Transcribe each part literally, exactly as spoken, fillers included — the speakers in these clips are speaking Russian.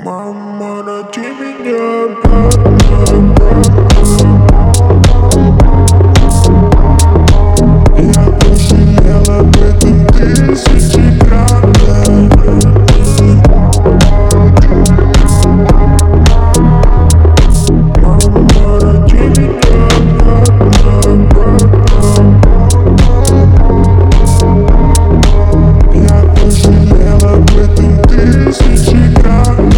Мама, ради меня обратно, я пожалел об этом тысячекратно. Мама, ради меня обратно, я пожалел об этом тысячекратно.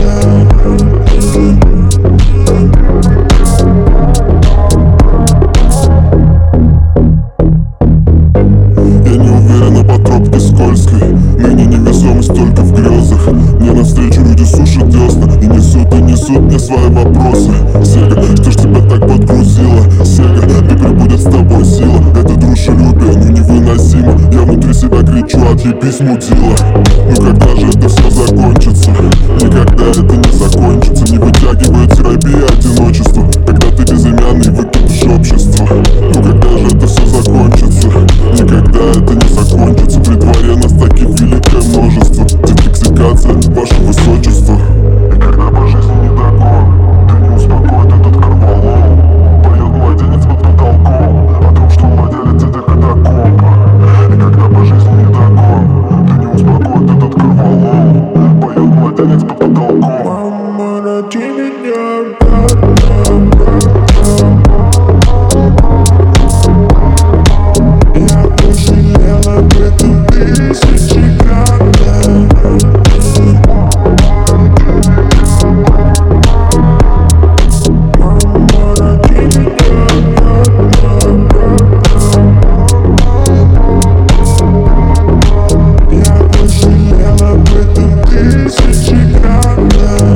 Я не уверен об тропке скользкой, ныне невесомость только в грезах. Мне навстречу люди сушат десна и несут, и несут мне свои вопросы. Сега, что ж тебя так подгрузило? Сега, да пребудет с тобой сила. Это дружелюбие, ну невыносимо. Я внутри себя кричу: отлепись, мудила. Ну когда же это все закончится? Никогда это не закончится. Не вытягивает терапия одиночества, когда ты безымянный выкупишь общество. Ну когда же это все закончится? Никогда это не закончится. При дворе нас таких великое множество. Детоксикация, ваше высочество. И когда по жизни не догон, ты не успокоит этот корвалол. Поет младенец под потолком о том, что владелец этих катакомб. И когда по жизни не догон, ты не успокоит этот корвалол. Поет младенец под потолком. Мама, ради меня обратно, я пожалел об этом тысячекратно. Мама, ради меня обратно, я пожалел об этом тысячекратно.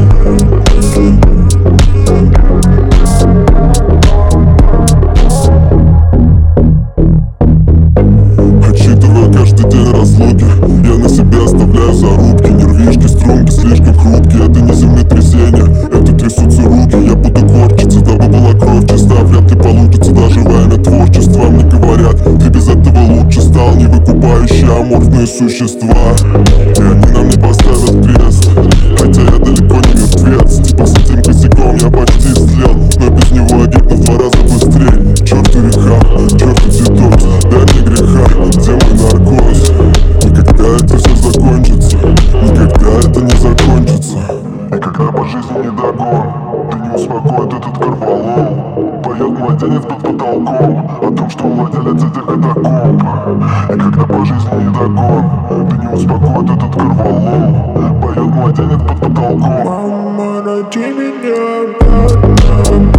Отсчитываю каждый день разлуки, я на себе оставляю зарубки. Нервишки, струнки слишком хрупкие, это не землетрясение, это трясутся руки. Я буду корчиться, дабы была кровь чиста. Вряд ли получится даже во имя творчества. Мне говорят, ты без этого лучше стал. Не выкупающие аморфные существа, и они нам не поставят крест. Хотя я далеко не мертвец, типа с этим косяком я почти слел, но без него я гибну в два раза быстрее. Черту реха, черту детокс, дай мне греха, где мой наркоз? Никогда это все закончится, никогда это не закончится. И когда по жизни не догон, ты не успокоит этот корвалол. Поет младенец под потолком о том, что владелец этих катакомб. И когда по жизни не догон, ты не успокоит этот корвалол. Поет младенец под потолком. Мама, ради меня обратно.